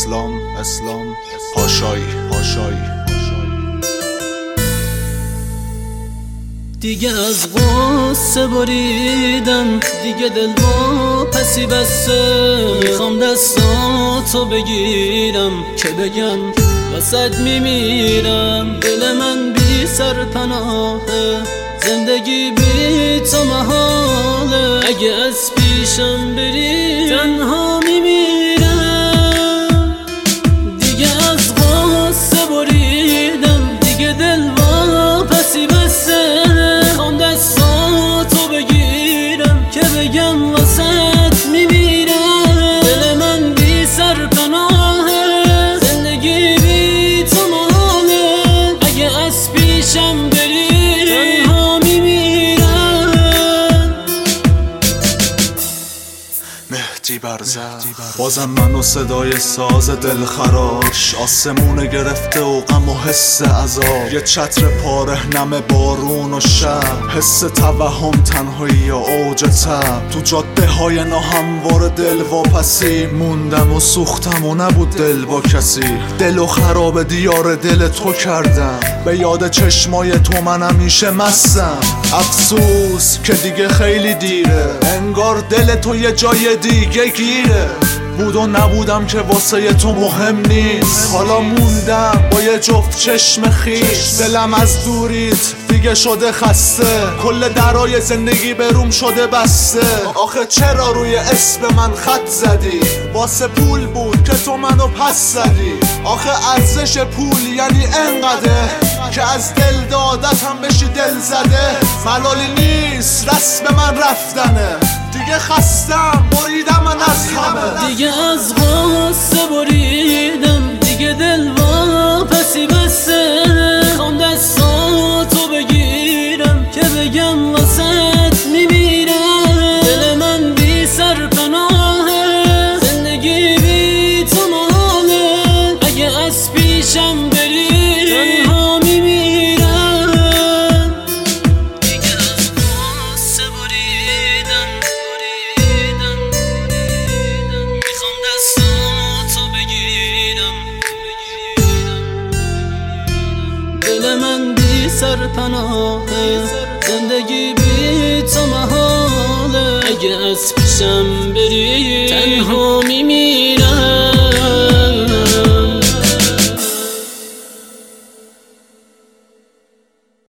اسلام پاشایی دیگه از غصه بریدم، دیگه دل با پسی بسته. میخوام دستاتو بگیرم که بگم وسط میمیرم. دل من بی سر پناهه، زندگی بی تو محاله. اگه از پیشم بری تنها میمیرم. دیگه از غصه بریدم، دیگه دل با پسی بسته. میخوام دستاتو بگیرم که بگم واسط میمیرم. دل من بی سر پناهه، زندگی بی تو محاله. اگه از پیشم بری تنها میمیرم. مهدی برزد بازم منو صدای ساز دلخراش آسمونه گرفته و غم و حس عذاب. یه چتر پاره نم بارون و شب، حس توهم تنهایی و اوج تب. تو جاده های ناهموار دل واپسی موندم و سوختم و نبود دل با کسی. دل و خراب دیار دل تو کردم، به یاد چشمای تو من همیشه مستم. افسوس که دیگه خیلی دیره، انگار دل تو یه جای دیگه گیره. بود و نبودم که واسه تو مهم نیست، حالا موندم با یه جفت چشم خیس. دلم از دوریت دیگه شده خسته، کل درای زندگی بروم شده بسته. آخه چرا روی اسم من خط زدی؟ واسه پول بود که تو منو پس زدی. آخه ارزش پول یعنی انقدر که از دل دادتم بشی دل زده. ملالی نیست رسم من رفتنه، دیگه خستم بریدم من از همه. دیگه از غصه بریدم، دیگه دل واپسی بسته. میخوام دستاتو بگیرم که بگم واسط میمیرم. دل من بی سر پناهه، زندگی بی تو محاله. اگه از پیشم بری تنها میمیرم. دیگه از غصه بریدم، میخوام دستاتو بگیرم. دل من بی سر پناهه، زندگی بی تو محاله. اگه از پیشم بری تنها میمیرم.